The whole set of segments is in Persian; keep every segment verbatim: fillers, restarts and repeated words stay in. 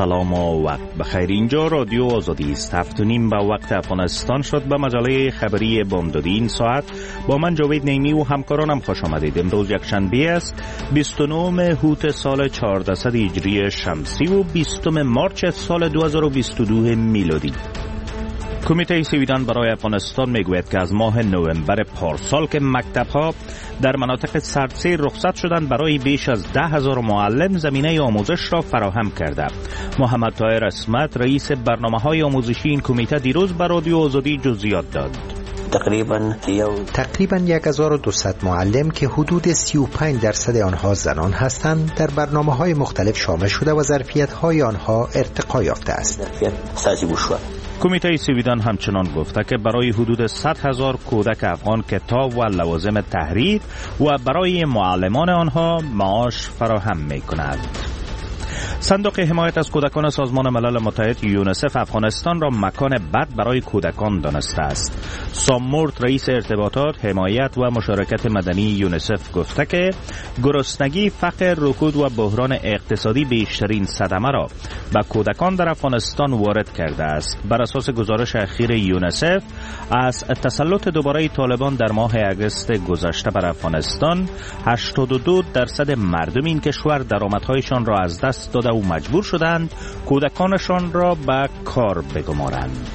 سلام و وقت بخیر. اینجا رادیو آزادی است. هفت و نیم به وقت افغانستان شد. به مجله خبری بامدادی این ساعت با من جاوید نیمی و همکارانم خوش آمدید. امروز یک شنبه است، بیست و نهم هوت سال چهاردهصد هجری شمسی و بیستم مارچ سال دو هزار و بیست و دو میلادی. کمیته سویدان برای افغانستان میگوید که از ماه نوامبر پارسال که مکتب‌ها در مناطق سردسیر رخصت شدند، برای بیش از ده هزار معلم زمینه آموزش را فراهم کرده. محمد طاهر اسمت، رئیس برنامه‌های آموزشی این کمیته، دیروز بر رادیو آزادی جزئیات داد. تقریبا تقریبا یک هزار و دویست معلم که حدود سی و پنج درصد آنها زنان هستند در برنامه‌های مختلف شامل شده و ظرفیت‌های آنها ارتقا یافته است. کمیته سویدان همچنان گفته که برای حدود صد هزار کودک افغان کتاب و لوازم تحریر و برای معلمان آنها معاش فراهم می‌کند. صندوق حمایت از کودکان سازمان ملل متحد یونسف افغانستان را مکان بد برای کودکان دانسته است. سام مورت، رئیس ارتباطات، حمایت و مشارکت مدنی یونسف، گفته که گرسنگی، فقر، رکود و بحران اقتصادی بیشترین صدمه را به کودکان در افغانستان وارد کرده است. بر اساس گزارش اخیر یونسف، از تسلط دوباره طالبان در ماه اگست گذشته بر افغانستان، هشتاد و دو درصد مردم این کشور درآمدهایشان را از دست داده و مجبور شدند کودکانشان را به کار بگمارند.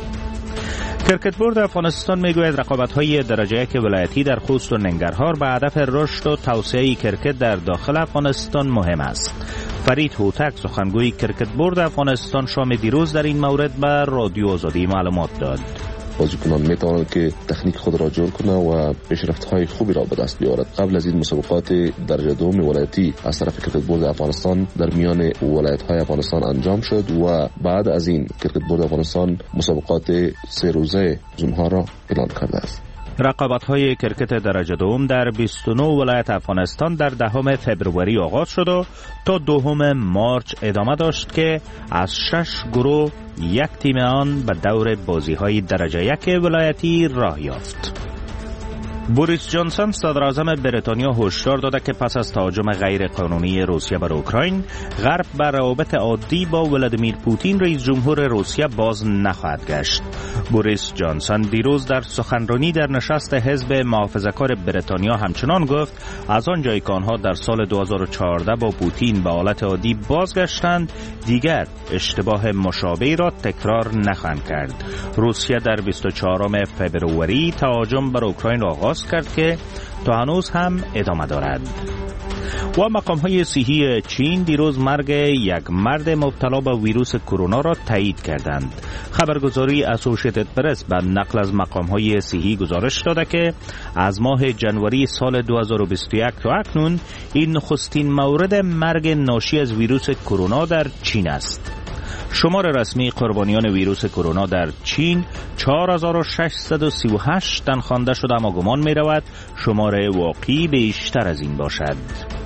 کرکت بورد افغانستان میگوید رقابت‌های درجه یک ولایتی در خوست و ننگرهار به هدف رشد و توسعه کرکت در داخل افغانستان مهم است. فرید هوتک، سخنگوی کرکت بورد افغانستان، شام دیروز در این مورد به رادیو آزادی معلومات داد. بازیکنان میتوانند که تکنیک خود را جور کنند و پیشرفت‌های خوبی را به دست بیاورد. قبل از این مسابقات درجه دوم ولایتی از طرف کرکت بورد افغانستان در میان ولایت‌های افغانستان انجام شد و بعد از این کرکت بورد افغانستان مسابقات سه روزه زونها را اعلان کرده است. رقابت‌های کرکت درجه دوم در بیست و نه ولایت افغانستان در دهم فوریه آغاز شد و تا دوم مارچ ادامه داشت که از شش گروه یک تیم آن به دور بازی‌های درجه یک ولایتی راه یافت. بوریس جانسون، صدر اعظم بریتانیا، هشدار داده که پس از تهاجم غیر قانونی روسیه بر اوکراین، غرب بر روابط عادی با ولادیمیر پوتین رئیس جمهور روسیه باز نخواهد گشت. بوریس جانسون دیروز در سخنرانی در نشست حزب محافظه‌کار بریتانیا همچنان گفت از آنجایی که آنها در سال دو هزار و چهارده با پوتین به حالت عادی بازگشتند، دیگر اشتباه مشابهی را تکرار نخواهند کرد. روسیه در بیست و چهارم فوریه تهاجم بر اوکراین را آغاز کرد که تا هنوز هم ادامه دارد. و مقام‌های صحی چین دیروز مرگ یک مرد مبتلا به ویروس کرونا را تایید کردند. خبرگزاری اسوسییتد پرس به نقل از مقام‌های صحی گزارش داده که از ماه جنوری سال دو هزار و بیست و یک تا اکنون این نخستین مورد مرگ ناشی از ویروس کرونا در چین است. شمار رسمی قربانیان ویروس کرونا در چین چهار هزار و ششصد و سی و هشت تن خوانده شده، اما گمان می رود شمار واقعی بیشتر از این باشد.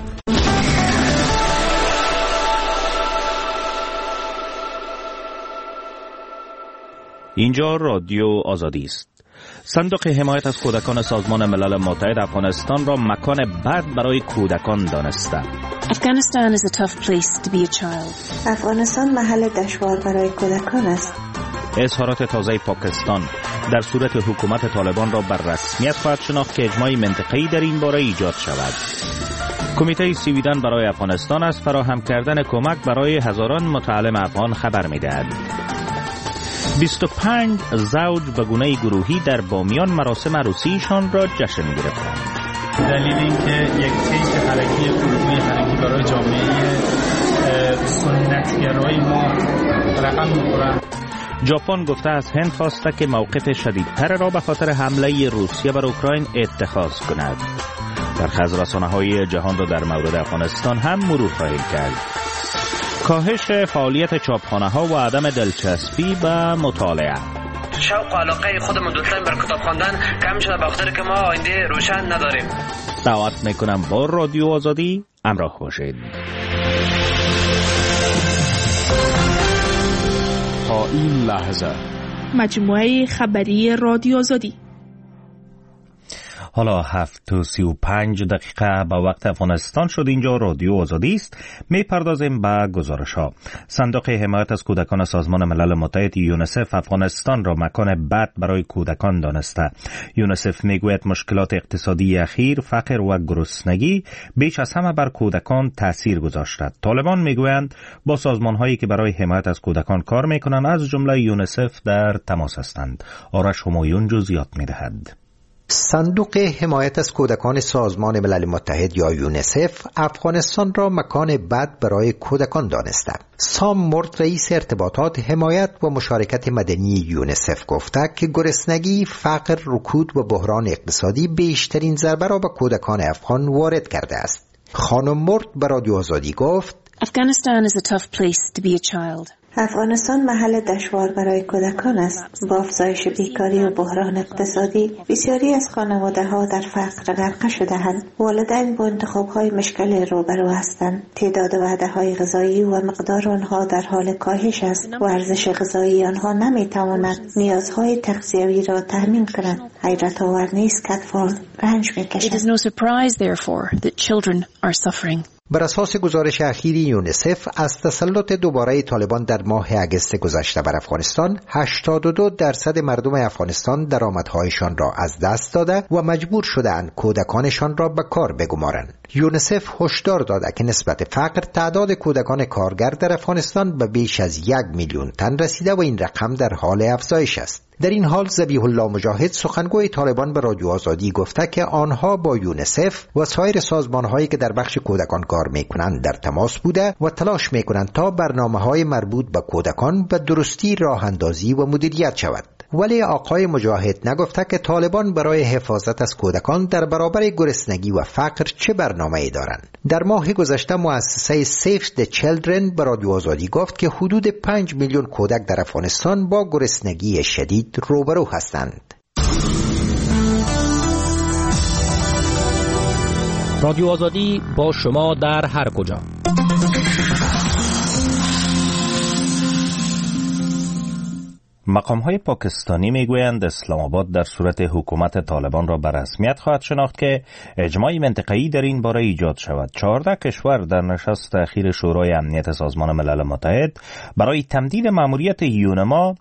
اینجا رادیو آزادی است. صندوق حمایت از کودکان سازمان ملل متحد افغانستان را مکان بد برای کودکان دانسته. Afghanistan is a tough place to be a child. افغانستان محل دشوار برای کودکان است. اظهارات تازه پاکستان در صورت حکومت طالبان را بر رسمیت خواهد شناخت که اجماع منطقه‌ای در این باره ایجاد شود. کمیته سویدان برای افغانستان از فراهم کردن کمک برای هزاران متعلم افغان خبر می‌دهد. بیست و پنج زوج به گونه گروهی در بامیان مراسم عروسیشان را جشن گرفتند. دلیل اینکه یک طیف حرکی الگوی حرکی برای جامعه سنتگرای ما رقم می‌خورد. ژاپن گفته از هند خواسته که موقف شدیدتر را به خاطر حمله روسیه بر اوکراین اتخاذ کند. برخی رسانه‌های جهان را در مورد افغانستان هم مرور خواهیم کرد. کاهش فعالیت چاپخانه‌ها و عدم دلچسپی به مطالعه. شوق و علاقه خودمون دوستان بر کتاب خواندن کم شده، به خاطر که ما آینده روشن نداریم. دعوت میکنم با رادیو آزادی همراه باشید. تا این لحظه مجموعه خبری رادیو آزادی. حالا هفت و سی و پنج دقیقه به وقت افغانستان شد. اینجا رادیو آزادی است. می پردازیم به گزارش ها. صندوق حمایت از کودکان سازمان ملل متحد یونسف افغانستان را مکان بد برای کودکان دانسته. یونسف می گوید مشکلات اقتصادی اخیر، فقر و گرسنگی بیش از همه بر کودکان تاثیر گذاشته. طالبان می گویند با سازمان هایی که برای حمایت از کودکان کار می کنند از جمله یونسف در تماس هستند. آرش همایون جزئیات می دهد. صندوق حمایت از کودکان سازمان ملل متحد یا یونسف افغانستان را مکان بد برای کودکان دانسته. سام مرد رئیس ارتباطات حمایت و مشارکت مدنی یونسف گفته که گرسنگی، فقر، رکود و بحران اقتصادی بیشترین ضربه را به کودکان افغان وارد کرده است. خانم مرد به رادیو آزادی گفت Afghanistan is a tough place to be a child. افغانستان محل دشوار برای کودکان است. با افزایش بیکاری و بحران اقتصادی بسیاری از خانواده ها در فقر غرق شده‌اند. والدین با انتخاب‌های مشکل روبرو هستند. تعداد وعده‌های غذایی و مقدار آنها در حال کاهش است و ارزش غذایی آنها نمی‌تواند نیازهای تغذیوی را تامین کند. حیرت آور نیست که اطفال رنج می‌کشند. It is no surprise therefore that children are suffering. بر اساس گزارش اخیری یونسف از تسلط دوباره طالبان در ماه اگست گذشته بر افغانستان، هشتاد و دو درصد مردم افغانستان درآمدهایشان را از دست داده و مجبور شده‌اند کودکانشان را به کار بگمارند. یونسف هشدار داده که نسبت فقر تعداد کودکان کارگر در افغانستان به بیش از یک میلیون تن رسیده و این رقم در حال افزایش است. در این حال ذبیح الله مجاهد سخنگوی طالبان به رادیو آزادی گفته که آنها با یونسف و سایر سازمان‌هایی که در بخش کودکان کار می‌کنند در تماس بوده و تلاش می‌کنند تا برنامه‌های مربوط به کودکان به درستی راه‌اندازی و مدیریت شود. ولی آقای مجاهد نگفته که طالبان برای حفاظت از کودکان در برابر گرسنگی و فقر چه برنامه‌ای دارند. در ماه گذشته مؤسسه سیف د چیلدرن به رادیو آزادی گفت که حدود پنج میلیون کودک در افغانستان با گرسنگی شدید روبرو هستند. رادیو آزادی با شما در هر کجا. مقام‌های پاکستانی میگویند اسلام آباد در صورت حکومت طالبان را به رسمیت خواهد شناخت که اجماع منطقه‌ای در این باره ایجاد شود. چهارده کشور در نشست اخیر شورای امنیت سازمان ملل متحد برای تمدید مأموریت یونما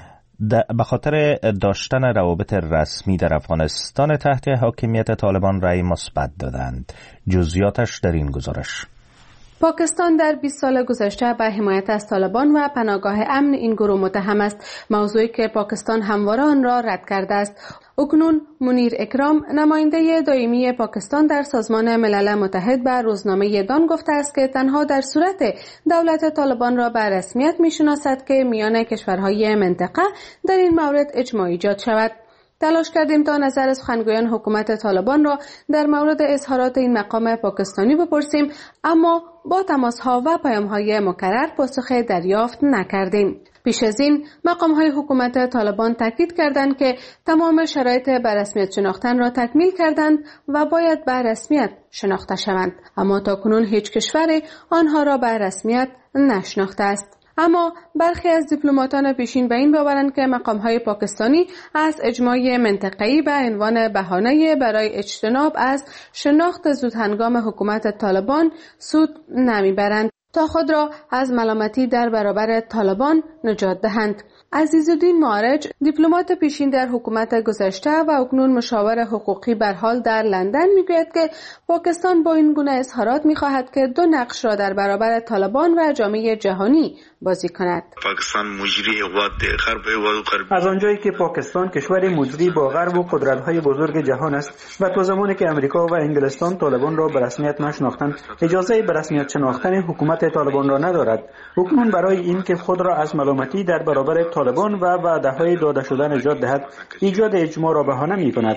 به خاطر داشتن روابط رسمی در افغانستان تحت حاکمیت طالبان رأی مثبت دادند. جزئیاتش در این گزارش. پاکستان در بیست سال گذشته به حمایت از طالبان و پناهگاه امن این گروه متهم است، موضوعی که پاکستان همواره آن را رد کرده است. اکنون منیر اکرام نماینده دائمی پاکستان در سازمان ملل متحد به روزنامه دان گفته است که تنها در صورت دولت طالبان را به رسمیت می‌شناسد که میان کشورهای منطقه در این مورد اجماع ایجاد شود. تلاش کردیم تا نظر سخنگویان حکومت طالبان را در مورد اظهارات این مقام پاکستانی بپرسیم، اما با تماس‌ها و پیام‌های مکرر پاسخ دریافت نکردیم. پیش از این مقام‌های حکومت طالبان تاکید کردند که تمام شرایط به رسمیت شناختن را تکمیل کردند و باید به رسمیت شناخته شوند، اما تاکنون هیچ کشوری آنها را به رسمیت نشناخته است. اما برخی از دیپلماتان پیشین به این باورند که مقام‌های پاکستانی از اجماع منطقه‌ای به عنوان بهانه برای اجتناب از شناخت زودهنگام حکومت طالبان سود نمیبرند تا خود را از ملامتی در برابر طالبان نجات دهند. عزیزالدین معارج، دیپلمات پیشین در حکومت گذشته و اکنون مشاور حقوقی برحال در لندن، میگوید که پاکستان با این گونه اظهارات میخواهد که دو نقش را در برابر طالبان و جامعه جهانی بازی کند. پاکستان مجری قوات غرب و غرب، از آنجایی که پاکستان کشور مجری با غرب و قدرت‌های بزرگ جهان است و تا زمانی که امریکا و انگلستان طالبان را به رسمیت نشناختند، اجازه به رسمیت شناختن حکومت طالبان را ندارد. اکنون برای این که خود را از ملامتی در برابر طالبان و وعده‌های داده شده نجات دهد، ایجاد اجماع را بهانه می‌کند.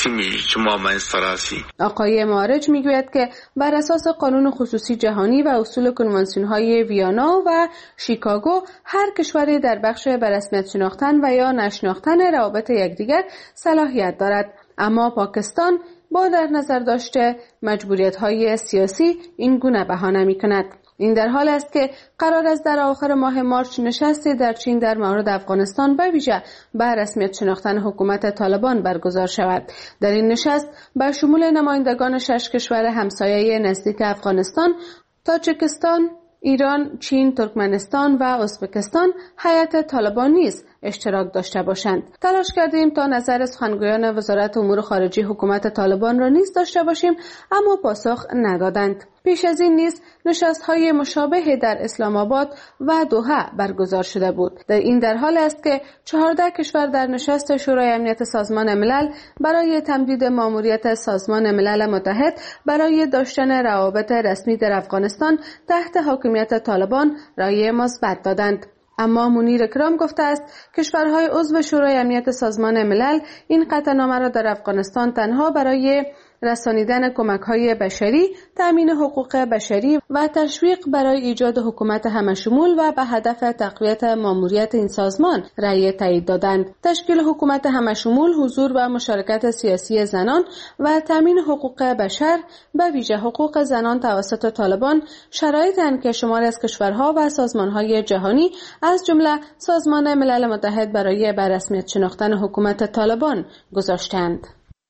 آقای معارج میگوید که بر اساس قانون خصوصی جهانی و اصول کنوانسیون‌های ویانا و شیکاگو، هر کشوری در بخش به رسمیت شناختن و یا نشناختن روابط یکدیگر صلاحیت دارد، اما پاکستان با در نظر داشته مجبوریت‌های سیاسی این گونه بهانه می‌کند. این در حال است که قرار است در آخر ماه مارچ نشستی در چین در مورد افغانستان به ویژه به رسمیت شناختن حکومت طالبان برگزار شود. در این نشست به شمول نمایندگان شش کشور همسایه نزدیک افغانستان، تاجیکستان، ایران، چین، ترکمنستان و ازبکستان هیئت طالبان نیز اشتراک داشته باشند. تلاش کردیم تا نظر سخنگویان وزارت امور خارجه حکومت طالبان را نیز داشته باشیم، اما پاسخ ندادند. پیش از این نیز نشست‌های مشابه در اسلام آباد و دوحه برگزار شده بود. در این در حال است که چهارده کشور در نشست شورای امنیت سازمان ملل برای تمدید مأموریت سازمان ملل متحد برای داشتن روابط رسمی در افغانستان تحت حاکمیت طالبان رأی مثبت دادند. اما منیر اکرام گفته است کشورهای عضو شورای امنیت سازمان ملل این قطعنامه را در افغانستان تنها برای رسانیدن کمک‌های بشری، تأمین حقوق بشری و تشویق برای ایجاد حکومت همشمول و به هدف تقویت ماموریت این سازمان رأی تایید دادند. تشکیل حکومت همشمول، حضور و مشارکت سیاسی زنان و تأمین حقوق بشر، به ویژه حقوق زنان توسط طالبان، شرایطی اند که شماری از کشورها و سازمان‌های جهانی از جمله سازمان ملل متحد برای به رسمیت شناختن حکومت طالبان گذاشتند.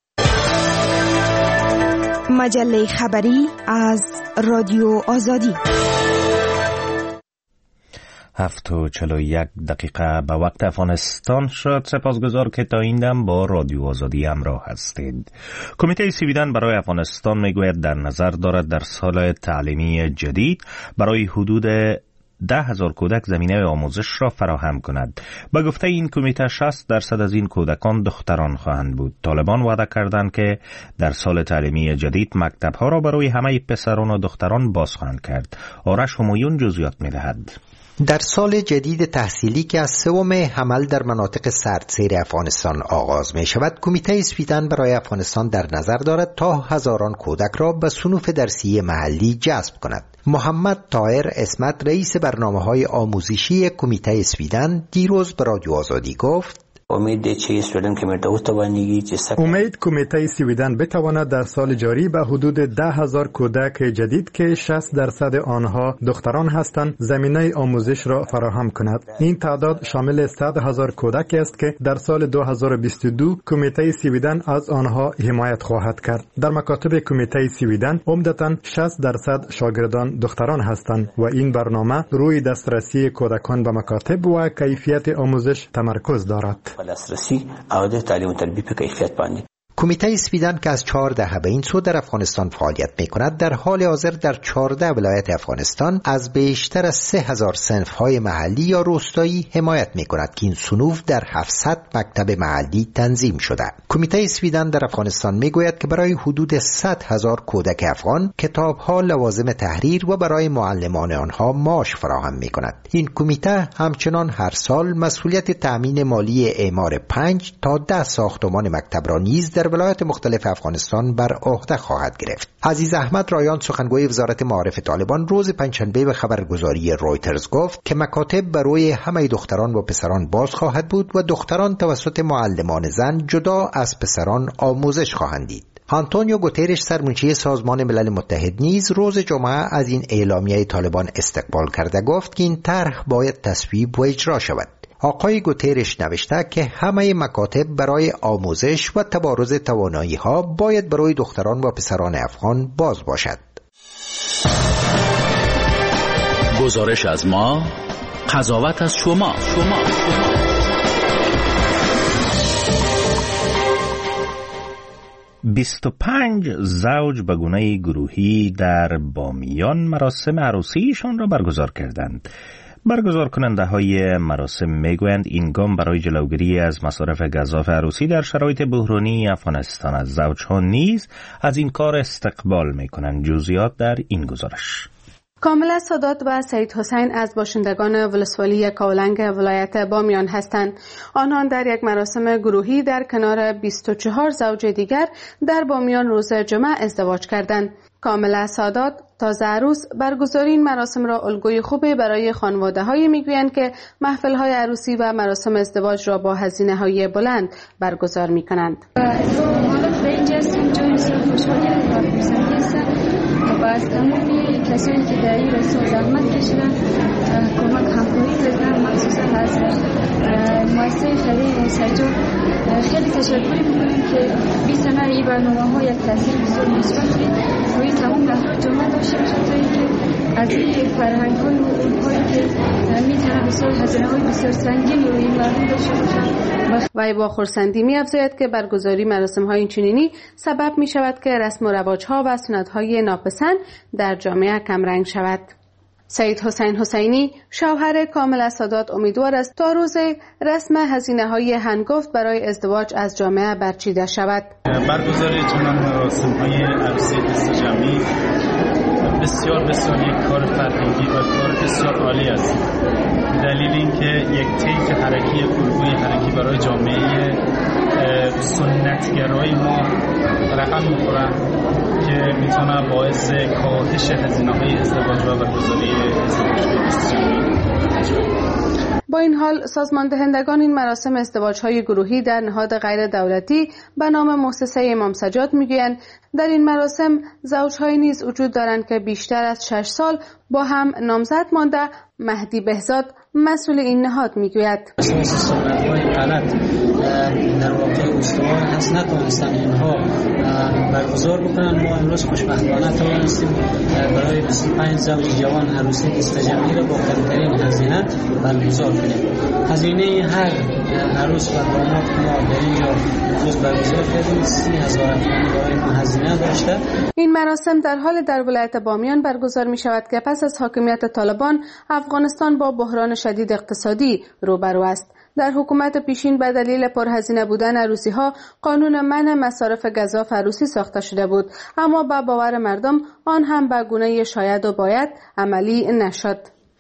مجله خبری از رادیو آزادی. هفت و چل و یک دقیقه به وقت افغانستان شد. سپاسگزار که تا این دم با رادیو آزادی همراه هستید. کمیته سویدن برای افغانستان میگوید در نظر دارد در سال تعلیمی جدید برای حدود ده هزار کودک زمینه آموزش را فراهم کند. به گفته این کمیته شصت درصد از این کودکان دختران خواهند بود. طالبان وعده کردند که در سال تعلیمی جدید مکتب‌ها را برای همه پسران و دختران باز خواهند کرد. آرش همایون جزئیات می‌دهد. در سال جدید تحصیلی که از سوم حمل در مناطق سردسیر افغانستان آغاز می شود، کمیته سویدن برای افغانستان در نظر دارد تا هزاران کودک را به صنوف درسی محلی جذب کند. محمد طاهر اسمت، رئیس برنامه‌های آموزشی کمیته سویدن، دیروز به رادیو آزادی گفت: امید چې سویدن کمیته او توانیږي چې امید کمیته سویدن بتواند در سال جاری به حدود ده هزار کودک جدید که شصت درصد آنها دختران هستند زمینه آموزش را فراهم کند. این تعداد شامل صد هزار کودک است که در سال دو هزار و بیست و دو کمیته سویدن از آنها حمایت خواهد کرد. در مکاتب کمیته سویدن عمدتاً شصت درصد شاگردان دختران هستند و این برنامه روی دسترسی کودکان به مکاتب و کیفیت آموزش تمرکز دارد. دسترسی او د تعلیم و تربیت په کیفیت باندې. کمیته سویدن که از چهار دهه به این سو در افغانستان فعالیت می کند، در حال حاضر در چهارده ولایت افغانستان از بیشتر از سه هزار صنف های محلی یا روستایی حمایت می کند که این صنوف در هفتصد مکتب محلی تنظیم شده. کمیته سویدن در افغانستان می گوید که برای حدود صد هزار کودک افغان کتاب ها، لوازم تحریر و برای معلمان آنها معاش فراهم می کند. این کمیته همچنان هر سال مسئولیت تأمین مالی اعمار پنج تا ده ساختمان مکتب را نیز در ولایات مختلف افغانستان بر عهده خواهد گرفت. عزیز احمد رایان، سخنگوی وزارت معارف طالبان، روز پنجشنبه به خبرگزاری رویترز گفت که مکاتب برای همه دختران و پسران باز خواهد بود و دختران توسط معلمان زن جدا از پسران آموزش خواهند دید. آنتونیو گوترش، سرمنشی سازمان ملل متحد، نیز روز جمعه از این اعلامیه طالبان استقبال کرده گفت که این طرح باید تصویب و اجرا شود. آقای گوترش نوشته که همه مکاتب برای آموزش و تبارز توانایی ها باید برای دختران و پسران افغان باز باشد. گزارش از ما، قضاوت از شما. شما. بیست و پنج زوج به گونه گروهی در بامیان مراسم عروسیشان را برگزار کردند. برگزار کننده های مراسم میگویند این گام برای جلوگیری از مصارف گزاف عروسی در شرایط بحرانی افغانستان از زوجها نیز از این کار استقبال میکنند. جزئیات در این گزارش. کاملا سادات و سید حسین از باشندگان ولسوالی کاولنگ ولایت بامیان هستند. آنان در یک مراسم گروهی در کنار بیست و چهار زوج دیگر در بامیان روز جمعه ازدواج کردند. کاملا سادات، تازه عروس، برگزاری این مراسم را الگوی خوبی برای خانواده‌های میگویند که محفل‌های عروسی و مراسم ازدواج را با هزینه‌های بلند برگزار می‌کنند. و از تمامی کسانی که در این رسول زحمت کشیدن کمک همکاری کردن، مخصوصا از مؤسسه خیریه سجاد خیلی تشکر میکنیم که بی‌ثمر این برنامه‌ها یک تاثیر بسیار مثبت روی تمام افراد جامعه داشته باشه تا اینکه از این فرهنگ‌های و علوم‌هایی که میتونه بسیار هزینه‌های بسیار سنگین روی مردم داشته باشه. وی با خرسندی می‌افزاید که برگزاری مراسم‌های اینچنینی سبب می‌شود که رسم و رواج‌ها و سنت‌های ناپسند در جامعه کمرنگ شود. سید حسین حسینی شوهر کامل السادات امیدوار است تا روز رسم هزینه‌های هنگفت برای ازدواج از جامعه برچیده شود. برگزاری چنان مراسم‌های عروسی دستجمعی بسیار بسیار یک کار فرهنگی و کار بسیار عالی است. دلیل اینکه یک طیف حرکی الگوی حرکی برای جامعه سنتگرای ما رقم می‌خوره که میتونه باعث کاهش هزینه‌های ازدواج و برگزاری ازدواج‌های دستجمعی. با این حال سازمان دهندگان این مراسم ازدواج‌های گروهی در نهاد غیر دولتی به نام مؤسسه امام سجاد میگویند در این مراسم زوج‌هایی نیز وجود دارند که بیشتر از شش سال با هم نامزد مانده. مهدی بهزاد مسئول این نهاد میگوید سنت‌های غلط در واقع استوار هست نتوانستن اینها برگزار بکنن. ما امروز خوشبختانه توانستیم برای بیست و پنج زوج جوان عروسی دستجمعی را با کمترین هزینه برگزار کنیم. هزینه هر عروس و داماد ما در اینجا روز برگزار کردیم سی هزار افغانی برای ما هزینه داشته. این مراسم در حال در ولایت بامیان برگزار می شود که پس از حاکمیت طالبان افغانستان با بحران شدید اقتصادی روبرو است. در حکومت پیشین به دلیل پرهزینه بودن عروسی ها قانون منع مصارف گزاف عروسی ساخته شده بود، اما با باور مردم آن هم به گونه شاید و باید عملی نشد.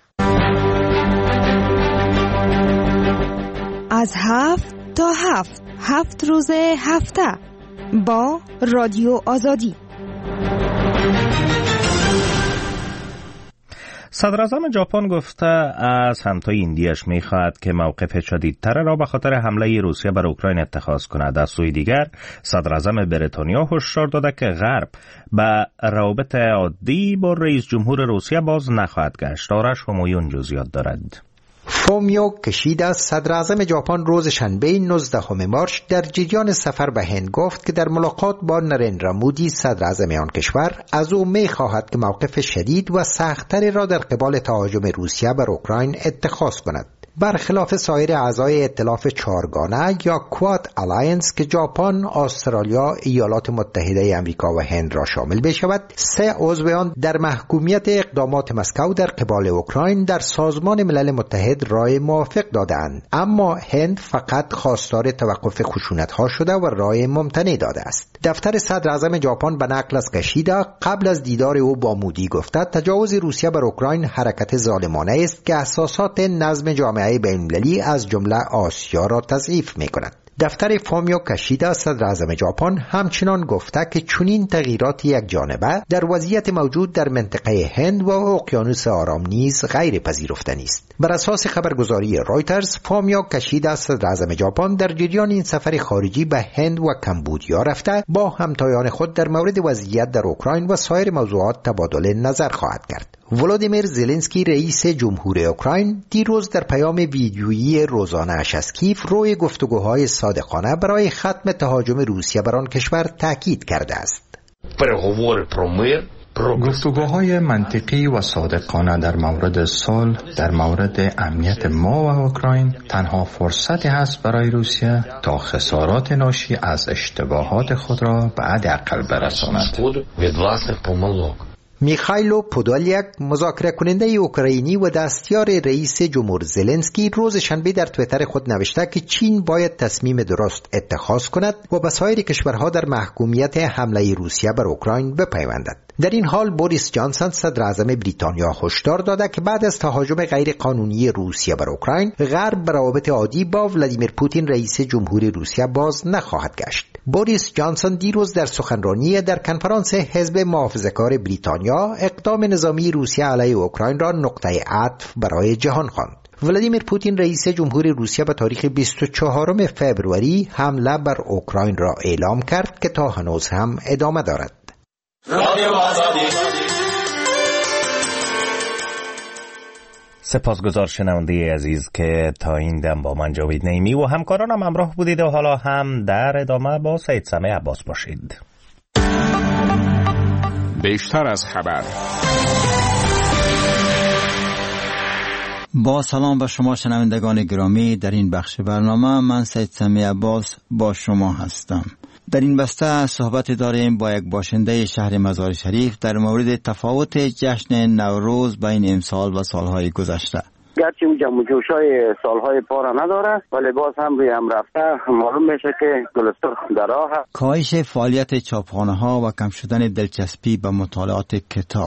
از هفت تا هفت هفت روز هفته با رادیو آزادی. صدراعظم ژاپن گفته از همتای ایندیش می‌خواهد که موقف شدیدتر را به خاطر حمله روسیه بر اوکراین اتخاذ کند. از سوی دیگر صدراعظم بریتانیا هشدار داده که غرب به روابط عادی با رئیس جمهور روسیه باز نخواهد گشت. آرش همایون جزئیات دارد. فومیو کشیدا صدراعظم ژاپن روز شنبه نوزدهم مارس در جریان سفر به هند گفت که در ملاقات با نریندرا مودی صدراعظم آن کشور از او می‌خواهد که موقف شدید و سخت‌تری را در قبال تهاجم روسیه بر اوکراین اتخاذ کند. برخلاف سایر اعضای ائتلاف چهارگانه یا کواد الاینس که ژاپن، استرالیا، ایالات متحده آمریکا و هند را شامل بشود، سه عضو آن در محکومیت اقدامات مسکو در قبال اوکراین در سازمان ملل متحد رای موافق دادند، اما هند فقط خواستار توقف خشونت‌ها شده و رای ممتنع داده است. دفتر صدراعظم ژاپن به نقل از کشیدا قبل از دیدار او با مودی گفته تجاوز روسیه بر اوکراین حرکت ظالمانه است که اساسات نظم جامعه بین‌المللی از جمله آسیا را تضعیف می‌کند. دفتر فومیو کشیدا صدراعظم ژاپن همچنان گفته که چنین تغییرات یک جانبه در وضعیت موجود در منطقه هند و اقیانوس آرام نیز غیر پذیرفتنی است. بر اساس خبرگزاری رویترز، فومیو کشیدا صدراعظم ژاپن در جریان این سفر خارجی به هند و کمبودیا رفته با همتایان خود در مورد وضعیت در اوکراین و سایر موضوعات تبادل نظر خواهد کرد. ولادیمیر زلنسکی رئیس جمهور اوکراین دیروز در پیام ویدیویی روزانه‌اش از کیف روی گفتگوهای صادقانه برای ختم تهاجم روسیه بر آن کشور تاکید کرده است. گفتگوهای منطقی و صادقانه در مورد صلح، در مورد امنیت ما و اوکراین تنها فرصتی هست برای روسیه تا خسارات ناشی از اشتباهات خود را به حداقل برساند. میخایلو پودولیک، مذاکره کننده اوکراینی و دستیار رئیس جمهور زلنسکی، روز شنبه در توییتر خود نوشته که چین باید تصمیم درست اتخاذ کند و به سایر کشورها در محکومیت حمله روسیه بر اوکراین بپیوندد. در این حال بوریس جانسون صدراعظم بریتانیا هشدار داده که بعد از تهاجم غیر قانونی روسیه بر اوکراین، غرب به روابط عادی با ولادیمیر پوتین رئیس جمهور روسیه باز نخواهد گشت. بوریس جانسون دیروز در سخنرانی در کنفرانس حزب محافظه‌کار بریتانیا اقدام نظامی روسیه علیه اوکراین را نقطه عطف برای جهان خواند. ولادیمیر پوتین رئیس جمهور روسیه به تاریخ بیست و چهارم فوریه حمله بر اوکراین را اعلام کرد که تا هنوز هم ادامه دارد. رادیو آزادی سپاسگزار شنونده عزیز که تا این دم با من جاوید نعیمی و همکارانم همراه بودید و حالا هم در ادامه با سید سمیع عباس باشید. بیشتر از خبر. با سلام به شما شنوندگان گرامی، در این بخش برنامه من سید سمیع عباس با شما هستم. در این بسته صحبت داریم با یک باشنده شهر مزار شریف در مورد تفاوت جشن نوروز بین امسال و سالهای گذشته. گرچه اون جمع و جوشای سالهای پارا نداره ولی باز هم روی هم رفته معلوم میشه که گل سرخ در راه هست. کاهش فعالیت چاپخانه ها و کم شدن دلچسپی به مطالعات کتاب.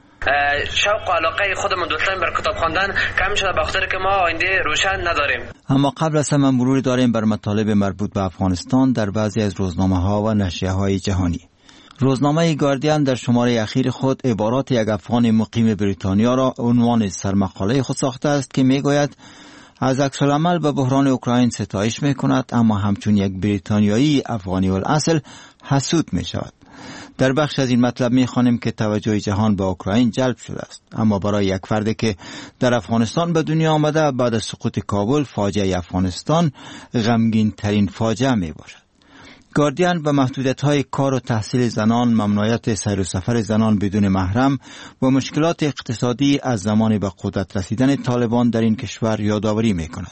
شوق و علاقه خودمون دوستان بر کتاب خواندن کم شده به خاطر که ما آینده روشن نداریم. اما قبل از همه مروری داریم بر مطالب مربوط به افغانستان در بعضی از روزنامه ها و نشریه های جهانی. روزنامه گاردین در شماره اخیر خود عبارات یک افغان مقیم بریتانیا را عنوان سرمقاله خود ساخته است که میگوید از عکس‌العمل به بحران اوکراین ستایش میکند اما همچون یک بریتانیایی افغانی الاصل حسود میشود. در بخش از این مطلب میخوانیم که توجه جهان به اوکراین جلب شده است، اما برای یک فردی که در افغانستان به دنیا آمده بعد از سقوط کابل فاجعه افغانستان غمگین ترین فاجعه می باشد. گاردین به محدودیت‌های کار و تحصیل زنان، ممنوعیت سیر و سفر زنان بدون محرم و مشکلات اقتصادی از زمان به قدرت رسیدن طالبان در این کشور یادآوری میکند.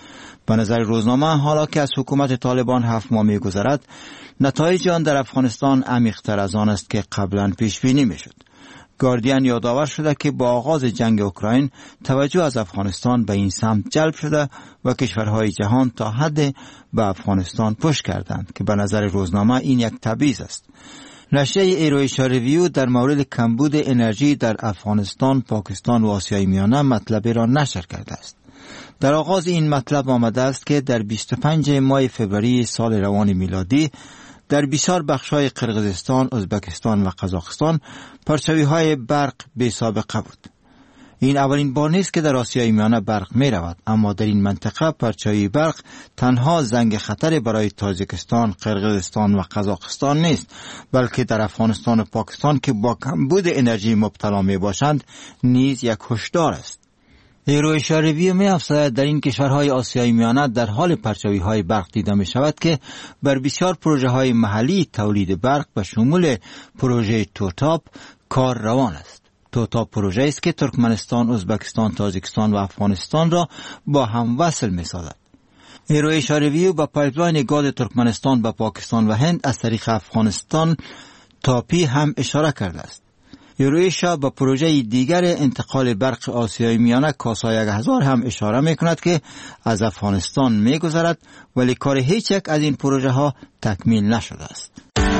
به نظر روزنامه حالا که از حکومت طالبان هفت ماه می‌گذرد، نتایج آن در افغانستان عمیق‌تر از آن است که قبلا پیش بینی می‌شد. گاردین یادآور شده که با آغاز جنگ اوکراین توجه از افغانستان به این سمت جلب شده و کشورهای جهان تا حد به افغانستان پشت کردند که به نظر روزنامه این یک تبعیض است. نشریه ایرویشا ریویو در مورد کمبود انرژی در افغانستان، پاکستان و آسیای میانه مطلبی را نشر کرده است. در آغاز این مطلب آمده است که در بیست و پنجم ماه فوریه سال روان میلادی در بسیار بخش‌های قرقیزستان، ازبکستان و قزاقستان پرچاوی‌های برق بی سابقه بود. این اولین بار نیست که در آسیای میانه برق می رود، اما در این منطقه پرچاوی برق تنها زنگ خطر برای تاجیکستان، قرقیزستان و قزاقستان نیست، بلکه در افغانستان و پاکستان که با کمبود انرژی مبتلا می باشند نیز یک هشدار است. ایرویشا ریویو می افزاید در این کشورهای آسیای میانه در حال پرچاوی های برق دیده می شود که بر بسیار پروژه های محلی تولید برق به شمول پروژه توتاپ کار روان است. توتاپ پروژه است که ترکمنستان، ازبکستان، تاجیکستان و افغانستان را با هم وصل می سازد. ایرویشا ریویو با پایپلاین گاز ترکمنستان به پاکستان و هند از طریق افغانستان تاپی هم اشاره کرده است. ایرویشا با پروژه دیگر انتقال برق آسیای میانه کاسا یک هزار هم اشاره می کند که از افغانستان می گذرد ولی کار هیچ یک از این پروژه ها تکمیل نشده است.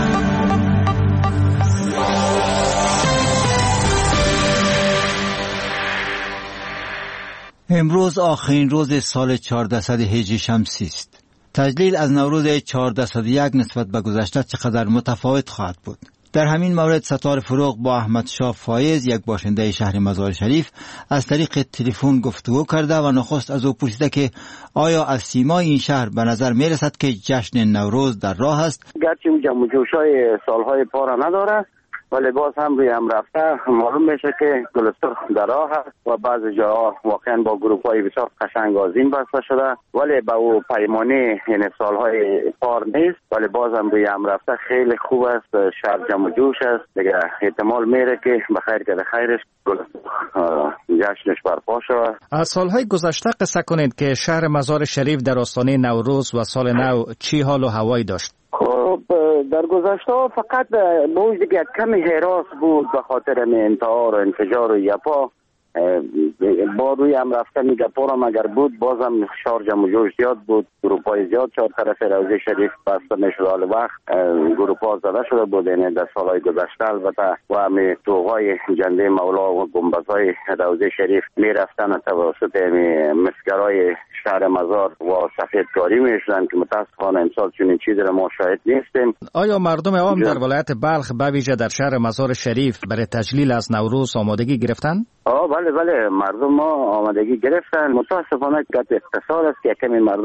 امروز آخرین روز سال چهاردهصد هجری شمسی است. تجلیل از نوروز چهاردهصد و یک نسبت به گذشته چقدر متفاوت خواهد بود. در همین مورد ستار فروغ با احمد شاه فایز، یک باشنده شهر مزار شریف، از طریق تلفن گفتگو کرده و نخست از او پرسیده که آیا از سیمای این شهر به نظر می رسد که جشن نوروز در راه است؟ گرچه اون جمع و جوشای سالهای پارا نداره ولی باز هم روی هم رفته معلوم میشه که گل سرخ در راه است و بعضی جاها واقعا با گروپ های بسیار قشنگ آذین بسته شده ولی با او پیمانه این سالهای پار نیست ولی باز هم روی هم رفته خیلی خوب است. شهر جمع و جوش است دیگه، احتمال میره که بخیر که خیرش گل جشنش برپا شود. از سالهای گذشته قصه کنید که شهر مزار شریف در آستانه نوروز و سال نو چی حال و هوایی داشت؟ خب در گذشته فقط موج دیگه کمی حراس بود به خاطر انتحار و انفجار و یپا با روی هم رفتن گپا را مگر بود بازم شار جمع و جوش زیاد بود، گروپ های زیاد چهار طرف روضه شریف بسته میشد. حال وقت گروپ ها زده شده بود یعنی در سالهای گذشته البته و همه توغای جنده مولا و گنبد های روضه شریف میرفتن توسط مسگرای شهر مزار و سفید کاری میشدن که متاسفانه امسال چنین چیزی را ما شاهد نیستیم. آیا مردم عوام در ولایت بلخ به ویژه در شهر مزار شریف برای تجلیل از نوروز آمادگی گرفتن؟ آه بله بله مردم ما آمادگی گرفتن. متاسفانه که اقتصاد است که کمی مردم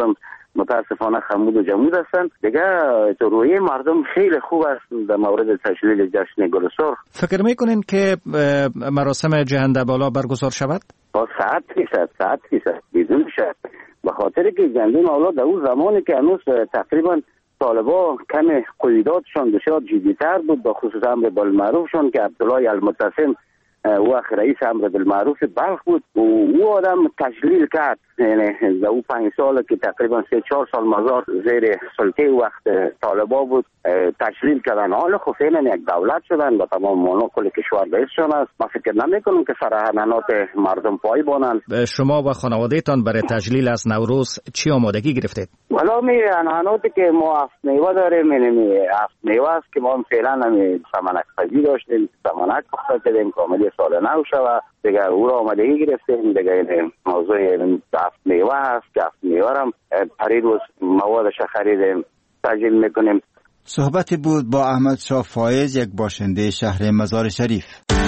متاسفانه خمود و جمود هستند. دیگه تو روی مردم خیلی خوب است در مورد تجلیل جشن گل سرخ. فکر میکنین که مراسم جهنده بالا برگزار شود؟ با صد فیصد صد فیصد بدون شک، به خاطر که جنده مولا در اون زمانی که هنوز تقریبا طالبا کم قیوداتشان بسیار جدیتر بود، به خصوص امر بالمعروفشان که عبدالله المعتصم و رئیس امر بالمعروف بلخ بود و او آدم تجلیل کرد. یعنی در او پنج سال که تقریبا سه چهار سال مزار زیر سلطه وقت طالبا بود تجلیل کردن. حالا خب فعلا یک دولت شدن و تمام مانو کل کشور رئیسشان است. من فکر نمیکنم که سرحنانات مردم پای بانند. شما و خانوادهتان برای تجلیل از نوروز چی آمادگی گرفتید؟ والا می اناناتی که ما هفت میوه داریم، یعنی هفت میوه است که ما فعلا همی سمنک پزی داشتیم، سمنک پخته کردیم کاملی سال نو شود دیگه او را آمادگی گرفتیم. دیگه موضوع هفت میوه هست که هفت میوه هم پری روز موادش خریدیم تجلیل میکنیم. صحبتی بود با احمد شاه فایز، یک باشنده شهر مزار شریف.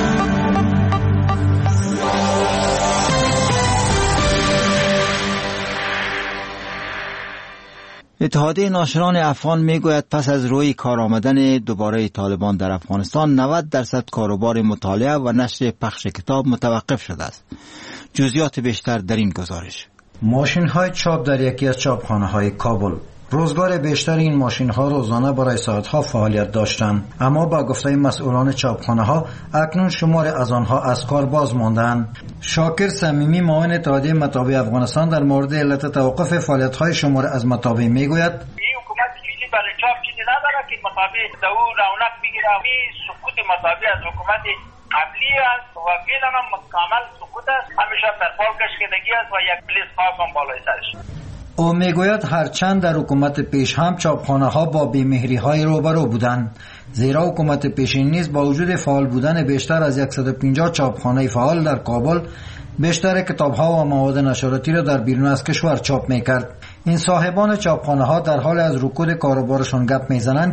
اتحادیه ناشران افغان میگوید پس از روی کار آمدن دوباره طالبان در افغانستان نود درصد کاروبار مطالعه و نشر پخش کتاب متوقف شده است. جزئیات بیشتر در این گزارش. ماشین های چاپ در یکی از چاپخانه های کابل. روزگار بیشتر این ماشین ها روزانه برای ساعت ها فعالیت داشتند، اما با گفته مسئولان چاپخانه ها اکنون شمار از آنها از کار باز ماندند. شاکر صمیمی معاون اتحادیه مطابع افغانستان در مورد علت توقف فعالیت های شمار از مطابع میگوید این حکومت چیزی برای چاپ چیزی نداره که مطابع دو رونق بگیره. این سکوت مطابع از حکومت قبلی است و فعلا هم کامل سکوت است. همیشه در پال کشیدگی است و یک پلیس خاص هم بالای سرش. او میگوید هرچند در حکومت پیش هم چاپخانه ها با بیمهری های روبرو بودند، زیرا حکومت پیشین نیز با وجود فعال بودن بیشتر از صد و پنجاه چاپخانه فعال در کابل بیشتر کتاب ها و مواد نشراتی را در بیرون از کشور چاپ میکرد. این صاحبان چاپخانه ها در حال از رکود کاروبارشان گپ میزنند